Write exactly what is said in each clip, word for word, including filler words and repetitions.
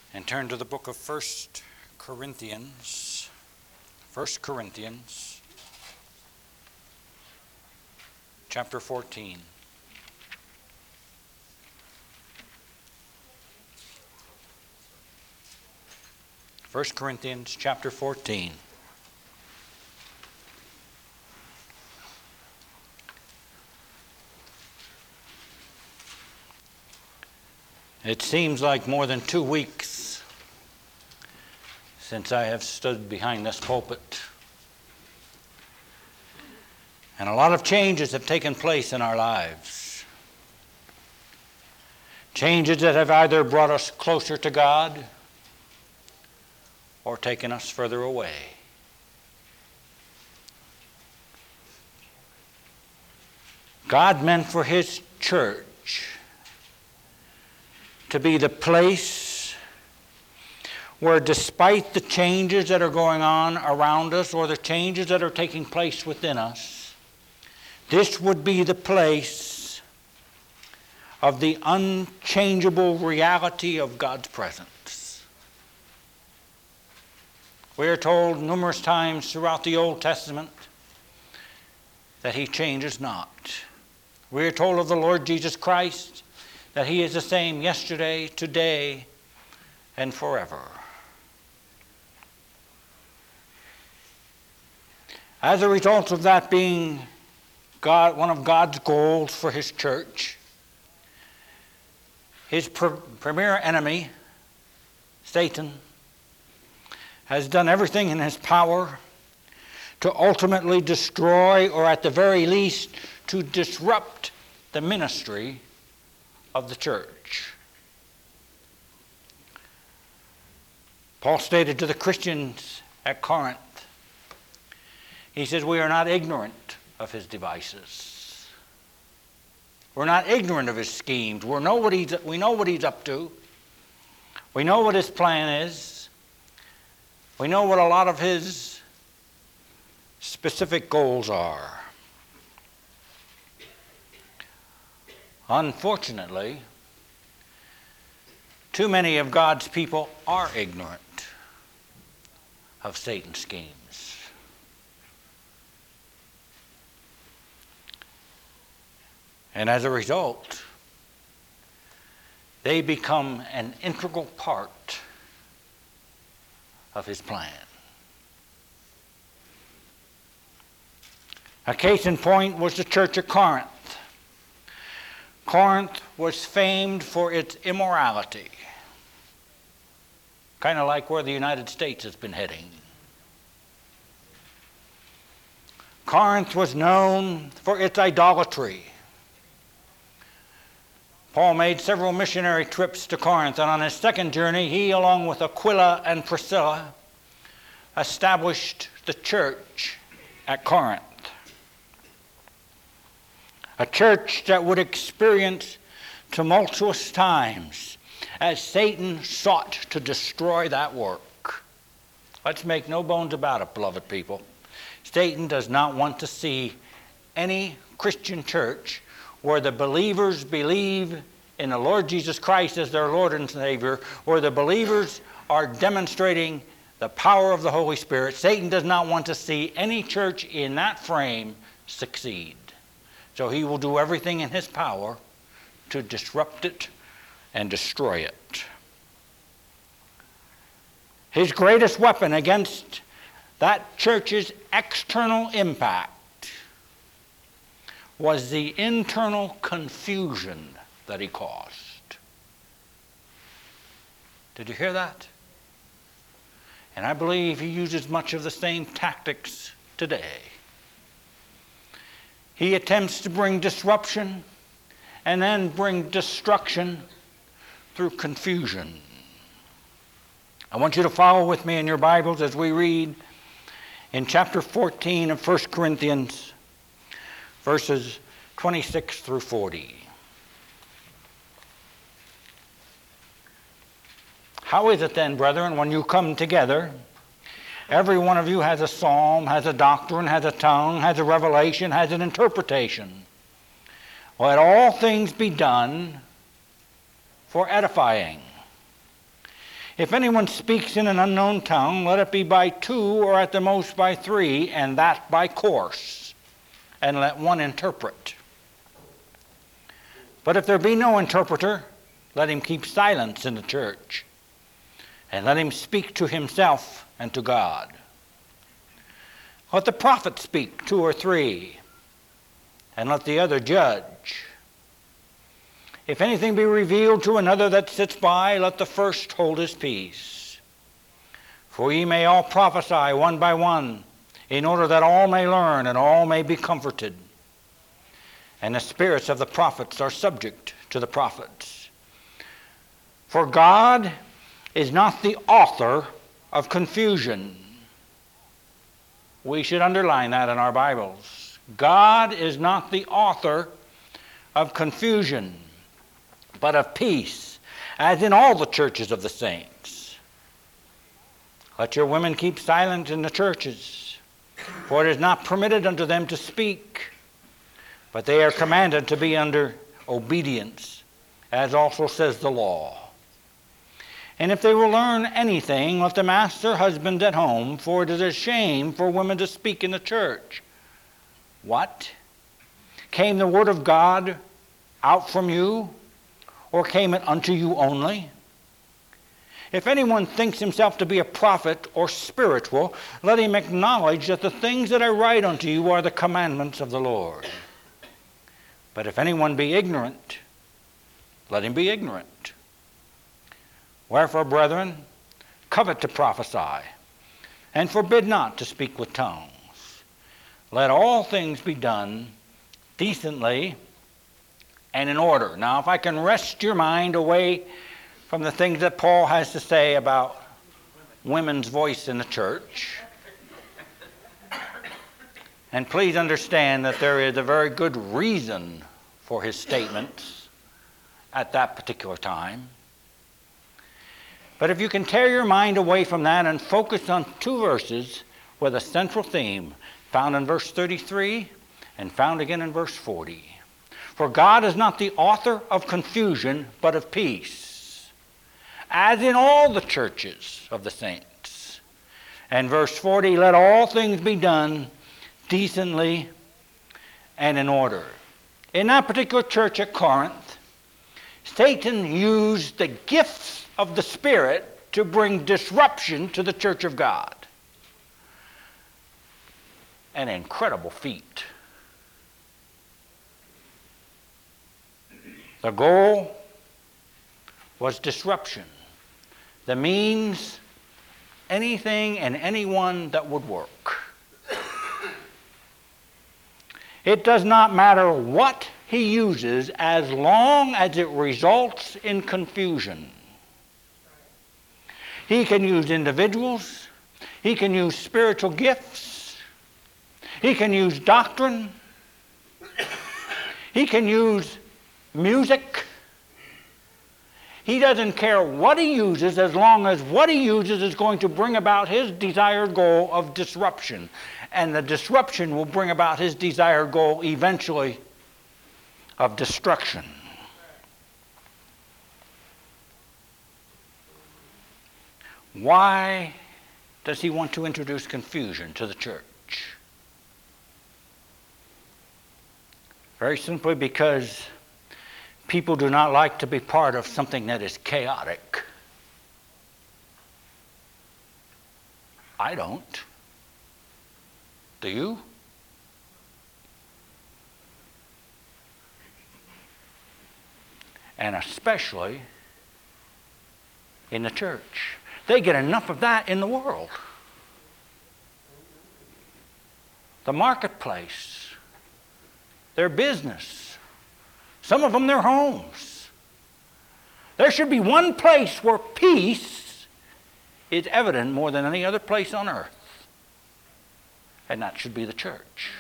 And turn to the book of First Corinthians. First Corinthians, chapter fourteen. First Corinthians, chapter fourteen. It seems like more than two weeks since I have stood behind this pulpit. And a lot of changes have taken place in our lives. Changes that have either brought us closer to God or taken us further away. God meant for His church to be the place where, despite the changes that are going on around us or the changes that are taking place within us, this would be the place of the unchangeable reality of God's presence. We are told numerous times throughout the Old Testament that He changes not. We are told of the Lord Jesus Christ that He is the same yesterday, today, and forever. As a result of that being God, one of God's goals for His church, His pr- premier enemy, Satan, has done everything in his power to ultimately destroy, or at the very least, to disrupt the ministry of the church. Paul stated to the Christians at Corinth, he says, we are not ignorant of his devices. We're not ignorant of his schemes. We know what he's, we know what he's up to. We know what his plan is. We know what a lot of his specific goals are. Unfortunately, too many of God's people are ignorant of Satan's schemes. And as a result, they become an integral part of his plan. A case in point was the church of Corinth. Corinth was famed for its immorality, kind of like where the United States has been heading. Corinth was known for its idolatry. Paul made several missionary trips to Corinth, and on his second journey, he, along with Aquila and Priscilla, established the church at Corinth. A church that would experience tumultuous times as Satan sought to destroy that work. Let's make no bones about it, beloved people. Satan does not want to see any Christian church where the believers believe in the Lord Jesus Christ as their Lord and Savior, where the believers are demonstrating the power of the Holy Spirit. Satan does not want to see any church in that frame succeed. So he will do everything in his power to disrupt it and destroy it. His greatest weapon against that church's external impact was the internal confusion that he caused. Did you hear that? And I believe he uses much of the same tactics today. He attempts to bring disruption and then bring destruction through confusion. I want you to follow with me in your Bibles as we read in chapter fourteen of First Corinthians, verses twenty-six through forty. How is it then, brethren, when you come together, every one of you has a psalm, has a doctrine, has a tongue, has a revelation, has an interpretation? Let all things be done for edifying. If anyone speaks in an unknown tongue, let it be by two or at the most by three, and that by course, and let one interpret. But if there be no interpreter, let him keep silence in the church, and let him speak to himself and to God. Let the prophet speak, two or three, and let the other judge. If anything be revealed to another that sits by, let the first hold his peace. For ye may all prophesy one by one, in order that all may learn and all may be comforted. And the spirits of the prophets are subject to the prophets. For God is not the author of confusion. We should underline that in our Bibles. God is not the author of confusion, but of peace, as in all the churches of the saints. Let your women keep silent in the churches, for it is not permitted unto them to speak, but they are commanded to be under obedience, as also says the law. And if they will learn anything, let them ask their husbands at home, for it is a shame for women to speak in the church. What? Came the word of God out from you, or came it unto you only? If anyone thinks himself to be a prophet or spiritual, let him acknowledge that the things that I write unto you are the commandments of the Lord. But if anyone be ignorant, let him be ignorant. Wherefore, brethren, covet to prophesy, and forbid not to speak with tongues. Let all things be done decently and in order. Now, if I can wrest your mind away from the things that Paul has to say about women's voice in the church, and please understand that there is a very good reason for his statements at that particular time. But if you can tear your mind away from that and focus on two verses with a central theme found in verse thirty-three and found again in verse forty. For God is not the author of confusion, but of peace, as in all the churches of the saints. And verse forty, let all things be done decently and in order. In that particular church at Corinth, Satan used the gifts of the Spirit to bring disruption to the church of God. An incredible feat. The goal was disruption. The means, anything and anyone that would work. It does not matter what he uses as long as it results in confusion. He can use individuals. He can use spiritual gifts. He can use doctrine. He can use music. He doesn't care what he uses as long as what he uses is going to bring about his desired goal of disruption. And the disruption will bring about his desired goal eventually of destruction. Why does he want to introduce confusion to the church? Very simply because people do not like to be part of something that is chaotic. I don't. Do you? And especially in the church. They get enough of that in the world. The marketplace, their business, some of them their homes. There should be one place where peace is evident more than any other place on earth. And that should be the church.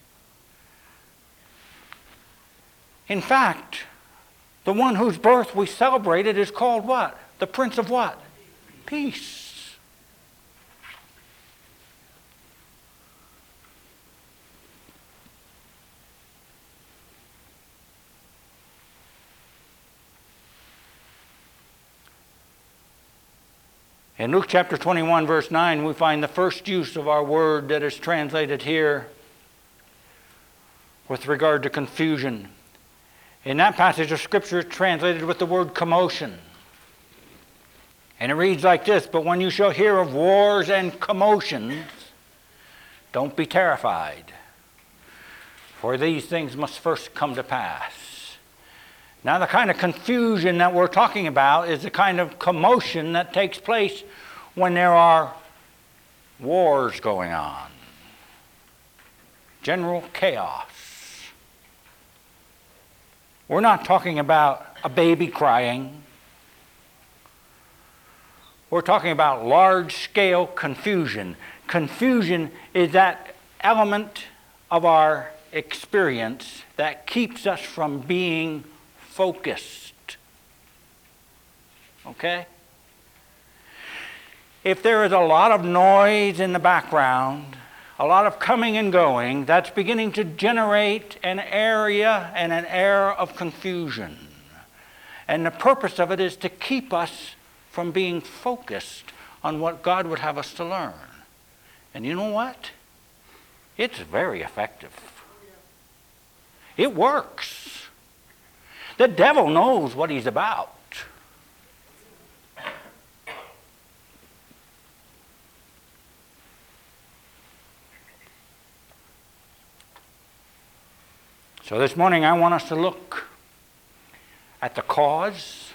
In fact, the one whose birth we celebrated is called what? The Prince of what? Peace. In Luke chapter twenty-one, verse nine, we find the first use of our word that is translated here with regard to confusion. In that passage of Scripture, it's translated with the word commotion. And it reads like this, "But when you shall hear of wars and commotions, don't be terrified, for these things must first come to pass." Now, the kind of confusion that we're talking about is the kind of commotion that takes place when there are wars going on. General chaos. We're not talking about a baby crying. We're talking about large-scale confusion. Confusion is that element of our experience that keeps us from being focused. Okay? If there is a lot of noise in the background, a lot of coming and going, that's beginning to generate an area and an air of confusion. And the purpose of it is to keep us from being focused on what God would have us to learn. And you know what? It's very effective. It works. The devil knows what he's about. So this morning I want us to look at the cause,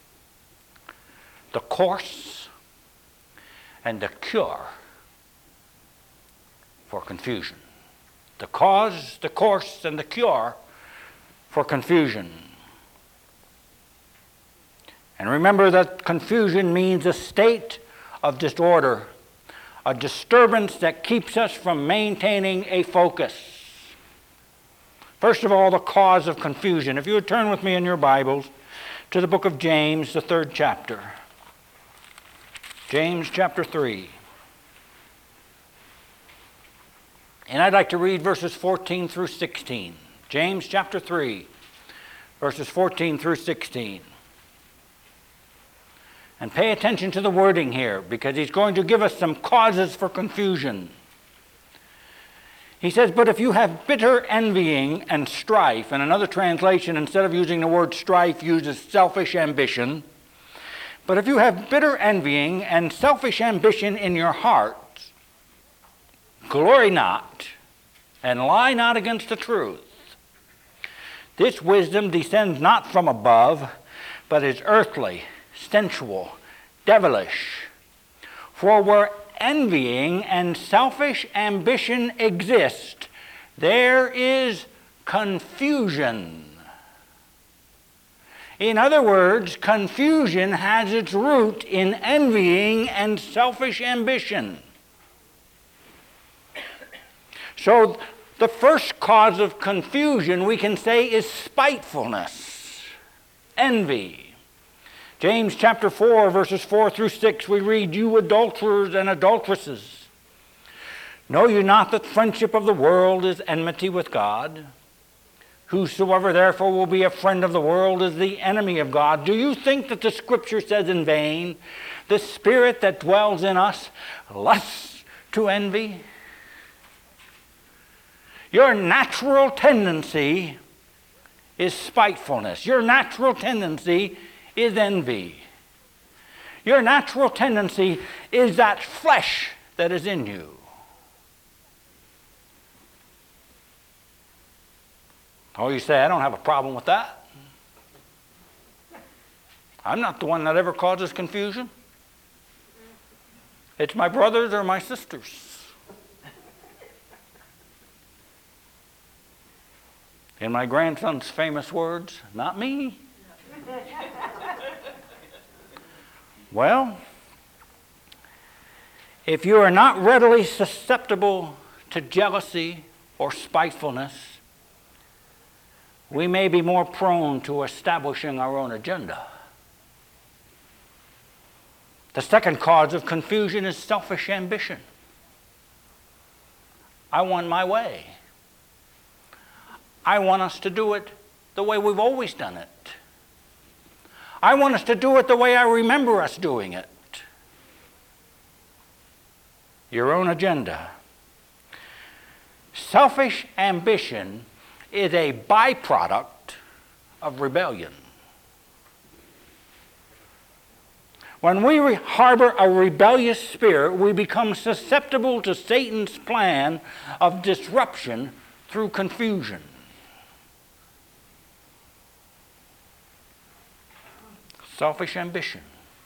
the course, and the cure for confusion. The cause, the course, and the cure for confusion. And remember that confusion means a state of disorder, a disturbance that keeps us from maintaining a focus. First of all, the cause of confusion. If you would turn with me in your Bibles to the book of James, the third chapter. James chapter three. And I'd like to read verses fourteen through sixteen. James chapter three, verses fourteen through sixteen. And pay attention to the wording here, because he's going to give us some causes for confusion. He says, "But if you have bitter envying and strife," and another translation, instead of using the word strife, uses selfish ambition. "But if you have bitter envying and selfish ambition in your hearts, glory not, and lie not against the truth. This wisdom descends not from above, but is earthly, sensual, devilish. For where envying and selfish ambition exist, there is confusion." In other words, confusion has its root in envying and selfish ambition. So the first cause of confusion, we can say, is spitefulness, envy. James chapter four, verses four through six, we read, "You adulterers and adulteresses, know you not that friendship of the world is enmity with God? Whosoever therefore will be a friend of the world is the enemy of God. Do you think that the Scripture says in vain, the Spirit that dwells in us lusts to envy?" Your natural tendency is spitefulness. Your natural tendency is envy. Your natural tendency is that flesh that is in you. Oh, you say, "I don't have a problem with that. I'm not the one that ever causes confusion. It's my brothers or my sisters." In my grandson's famous words, "Not me." Well, if you are not readily susceptible to jealousy or spitefulness, we may be more prone to establishing our own agenda. The second cause of confusion is selfish ambition. I want my way. I want us to do it the way we've always done it. I want us to do it the way I remember us doing it. your own agenda. Selfish ambition is a byproduct of rebellion. When we re- harbor a rebellious spirit, we become susceptible to Satan's plan of disruption through confusion. Selfish ambition,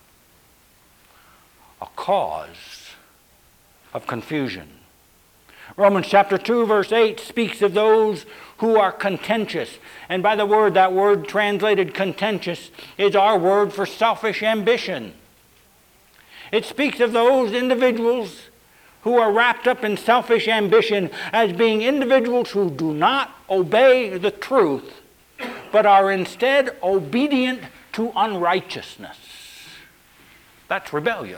a cause of confusion. Romans chapter two, verse eight speaks of those who are contentious. And by the word, that word translated contentious is our word for selfish ambition. It speaks of those individuals who are wrapped up in selfish ambition as being individuals who do not obey the truth, but are instead obedient to unrighteousness. That's rebellion.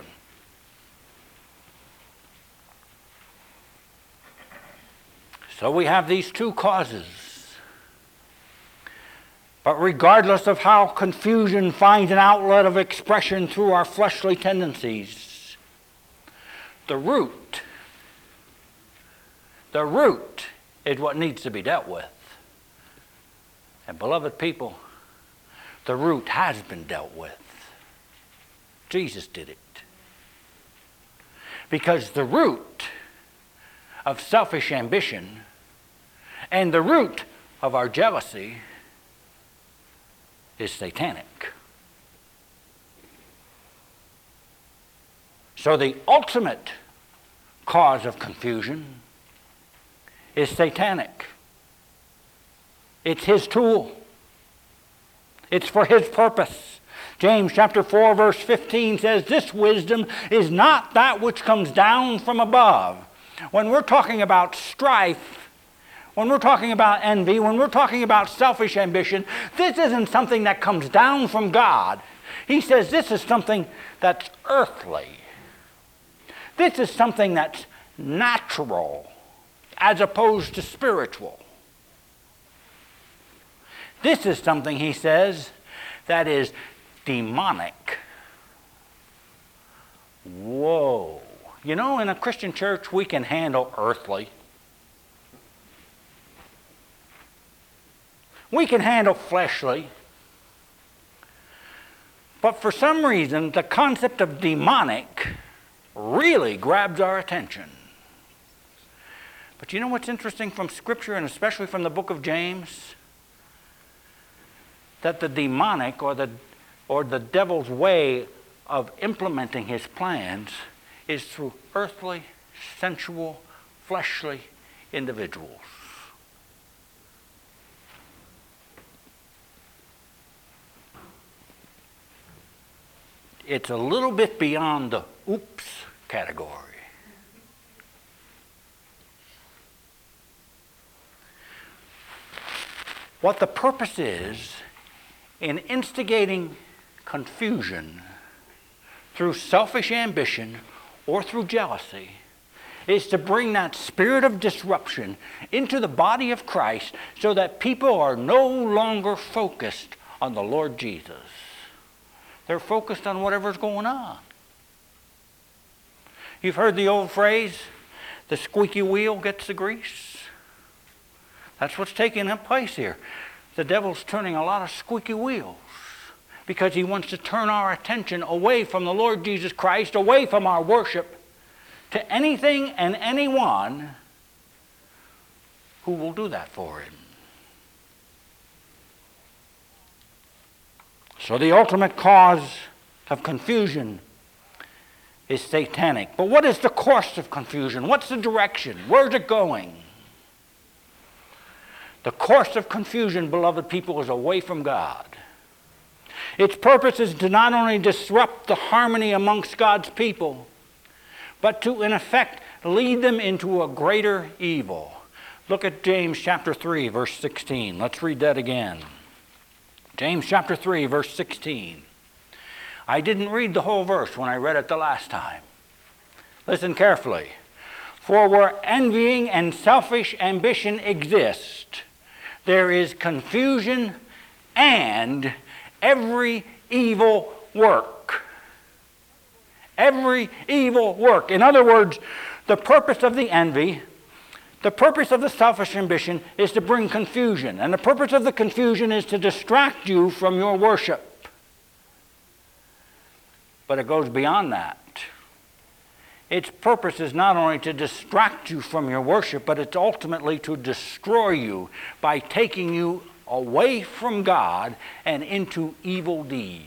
So we have these two causes. But regardless of how confusion finds an outlet of expression through our fleshly tendencies, the root, the root is what needs to be dealt with. And beloved people, the root has been dealt with. Jesus did it. Because the root of selfish ambition and the root of our jealousy is satanic. So the ultimate cause of confusion is satanic. It's his tool. It's for his purpose. James chapter four verse fifteen says, "This wisdom is not that which comes down from above." When we're talking about strife, when we're talking about envy, when we're talking about selfish ambition, this isn't something that comes down from God. He says this is something that's earthly. This is something that's natural as opposed to spiritual. This is something, he says, that is demonic. Whoa. You know, in a Christian church, we can handle earthly. We can handle fleshly. But for some reason, the concept of demonic really grabs our attention. But you know what's interesting from Scripture, and especially from the book of James? That the demonic or the, or the devil's way of implementing his plans is through earthly, sensual, fleshly individuals. It's a little bit beyond the oops category. What the purpose is in instigating confusion through selfish ambition or through jealousy is to bring that spirit of disruption into the body of Christ so that people are no longer focused on the Lord Jesus. They're focused on whatever's going on. You've heard the old phrase, the squeaky wheel gets the grease. That's what's taking place here. The devil's turning a lot of squeaky wheels because he wants to turn our attention away from the Lord Jesus Christ, away from our worship, to anything and anyone who will do that for him. So the ultimate cause of confusion is satanic. But what is the course of confusion? What's the direction? Where's it going? The course of confusion, beloved people, is away from God. Its purpose is to not only disrupt the harmony amongst God's people, but to, in effect, lead them into a greater evil. Look at James chapter three, verse sixteen. Let's read that again. James chapter three, verse sixteen. I didn't read the whole verse when I read it the last time. Listen carefully. For where envying and selfish ambition exist, there is confusion and every evil work. Every evil work. In other words, the purpose of the envy, the purpose of the selfish ambition is to bring confusion. And the purpose of the confusion is to distract you from your worship. But it goes beyond that. Its purpose is not only to distract you from your worship, but it's ultimately to destroy you by taking you away from God and into evil deeds.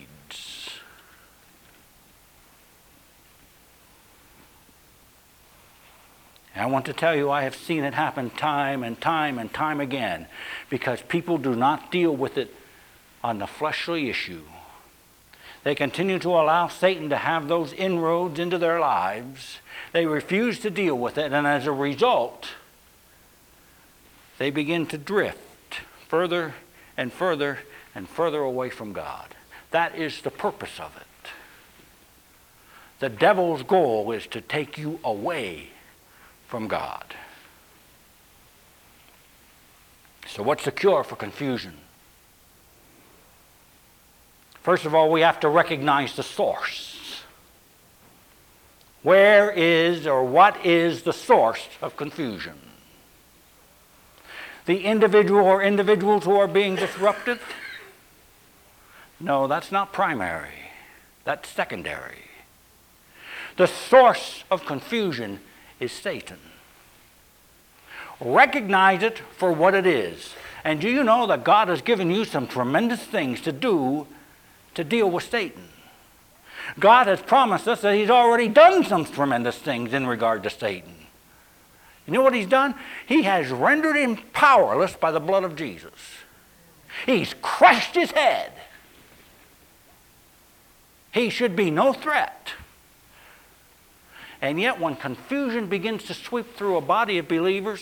And I want to tell you, I have seen it happen time and time and time again, because people do not deal with it on the fleshly issue. They continue to allow Satan to have those inroads into their lives. They refuse to deal with it, and as a result, they begin to drift further and further and further away from God. That is the purpose of it. The devil's goal is to take you away from God. So what's the cure for confusion? First of all, we have to recognize the source. Where is or what is the source of confusion? The individual or individuals who are being disrupted? No, that's not primary. That's secondary. The source of confusion is Satan. Recognize it for what it is. And do you know that God has given you some tremendous things to do to deal with Satan? God has promised us that he's already done some tremendous things in regard to Satan. You know what he's done? He has rendered him powerless by the blood of Jesus. He's crushed his head. He should be no threat. And yet when confusion begins to sweep through a body of believers,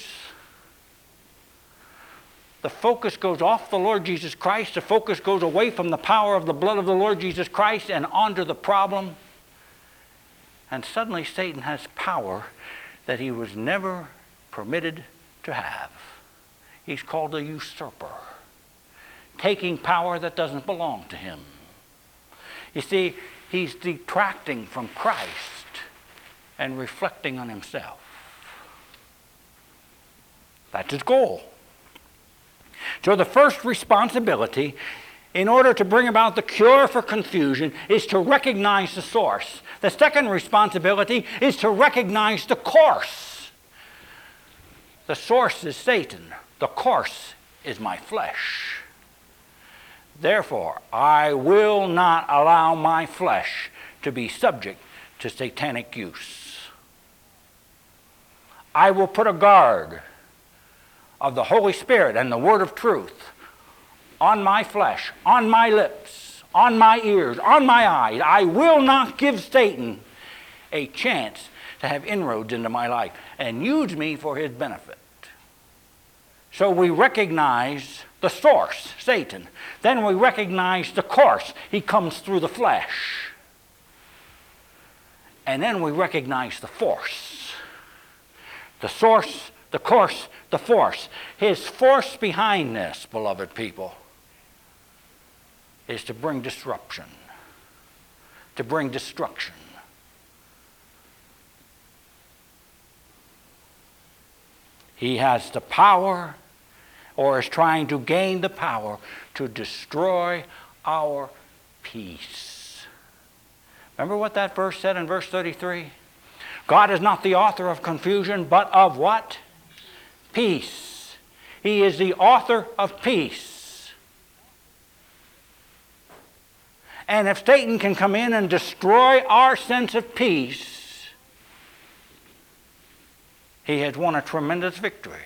the focus goes off the Lord Jesus Christ. The focus goes away from the power of the blood of the Lord Jesus Christ and onto the problem. And suddenly Satan has power that he was never permitted to have. He's called a usurper, taking power that doesn't belong to him. You see, he's detracting from Christ and reflecting on himself. That's his goal. So the first responsibility in order to bring about the cure for confusion is to recognize the source. The second responsibility is to recognize the course. The source is Satan. The course is my flesh. Therefore, I will not allow my flesh to be subject to satanic use. I will put a guard of the Holy Spirit and the word of truth on my flesh, on my lips, on my ears, on my eyes. I will not give Satan a chance to have inroads into my life and use me for his benefit. So we recognize the source, Satan. Then we recognize the course. He comes through the flesh. And then we recognize the force. The source, the course, the force. His force behind this, beloved people, is to bring disruption, to bring destruction. He has the power, or is trying to gain the power, to destroy our peace. Remember what that verse said in verse thirty-three? God is not the author of confusion, but of what? Peace. He is the author of peace. And if Satan can come in and destroy our sense of peace, he has won a tremendous victory.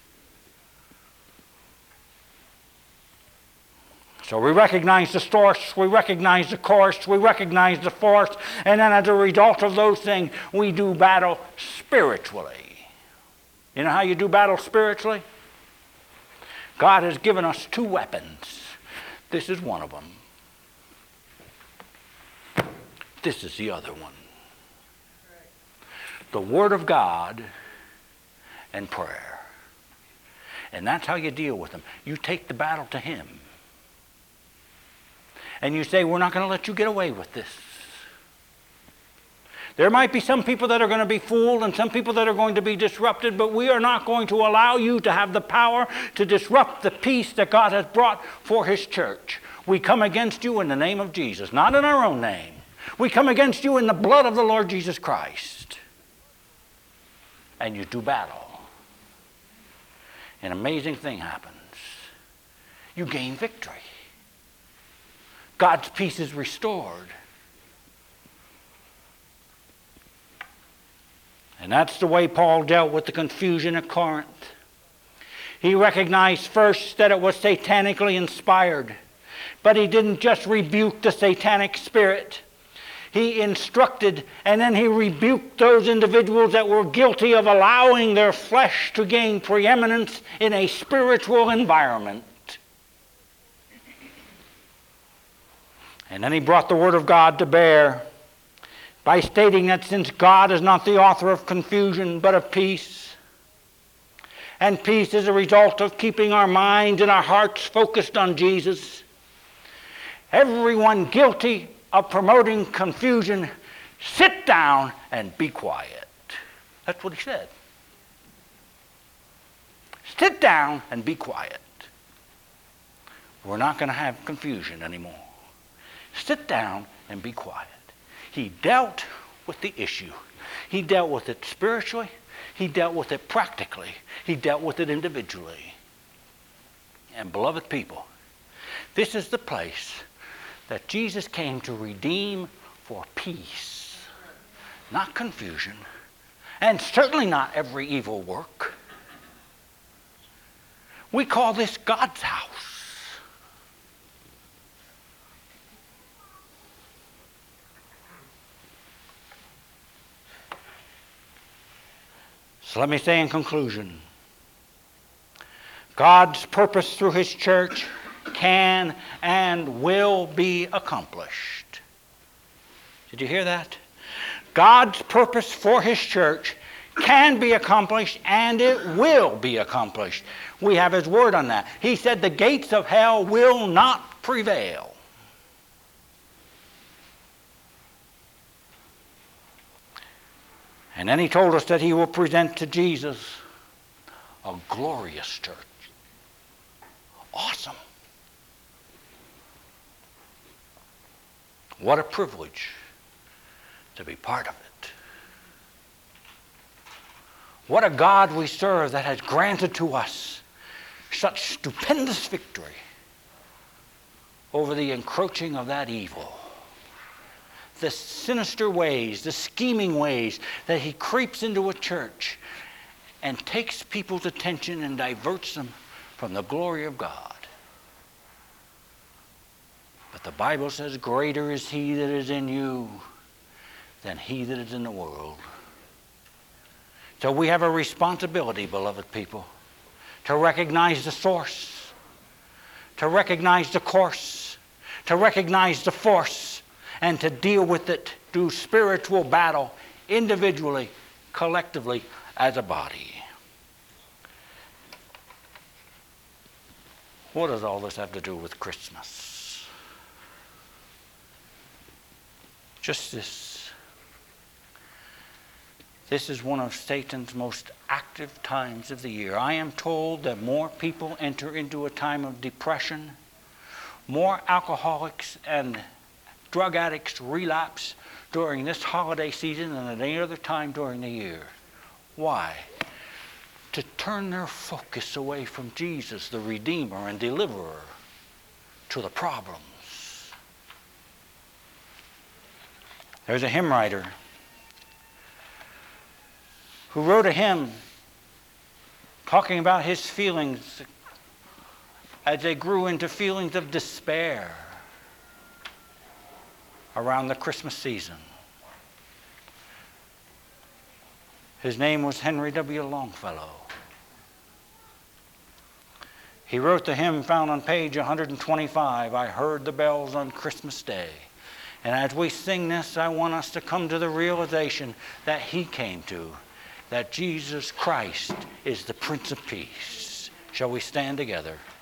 So we recognize the source, we recognize the course, we recognize the force, and then as a result of those things, we do battle spiritually. You know how you do battle spiritually? God has given us two weapons. This is one of them. This is the other one. The Word of God and prayer. And that's how you deal with them. You take the battle to him. And you say, we're not going to let you get away with this. There might be some people that are going to be fooled and some people that are going to be disrupted, but we are not going to allow you to have the power to disrupt the peace that God has brought for his church. We come against you in the name of Jesus, not in our own name. We come against you in the blood of the Lord Jesus Christ. And you do battle. An amazing thing happens. You gain victory. God's peace is restored. And that's the way Paul dealt with the confusion at Corinth. He recognized first that it was satanically inspired. But he didn't just rebuke the satanic spirit. He instructed and then he rebuked those individuals that were guilty of allowing their flesh to gain preeminence in a spiritual environment. And then he brought the Word of God to bear by stating that since God is not the author of confusion but of peace, and peace is a result of keeping our minds and our hearts focused on Jesus, everyone guilty of promoting confusion, sit down and be quiet. That's what he said. Sit down and be quiet. We're not going to have confusion anymore. Sit down and be quiet. He dealt with the issue. He dealt with it spiritually. He dealt with it practically. He dealt with it individually. And beloved people, this is the place that Jesus came to redeem for peace, not confusion, and certainly not every evil work. We call this God's house. So let me say in conclusion, God's purpose through his church can and will be accomplished. Did you hear that? God's purpose for his church can be accomplished and it will be accomplished. We have his word on that. He said the gates of hell will not prevail. And then he told us that he will present to Jesus a glorious church. Awesome. What a privilege to be part of it. What a God we serve that has granted to us such stupendous victory over the encroaching of that evil. The sinister ways, the scheming ways that he creeps into a church and takes people's attention and diverts them from the glory of God. But the Bible says, greater is he that is in you than he that is in the world. So we have a responsibility, beloved people, to recognize the source, to recognize the course, to recognize the force, and to deal with it through spiritual battle, individually, collectively, as a body. What does all this have to do with Christmas? Just this. This is one of Satan's most active times of the year. I am told that more people enter into a time of depression, more alcoholics and drug addicts relapse during this holiday season than at any other time during the year. Why? To turn their focus away from Jesus, the Redeemer and Deliverer, to the problems. There's a hymn writer who wrote a hymn talking about his feelings as they grew into feelings of despair around the Christmas season. His name was Henry W. Longfellow. He wrote the hymn found on page one hundred twenty-five, I Heard the Bells on Christmas Day. And as we sing this, I want us to come to the realization that he came to, that Jesus Christ is the Prince of Peace. Shall we stand together?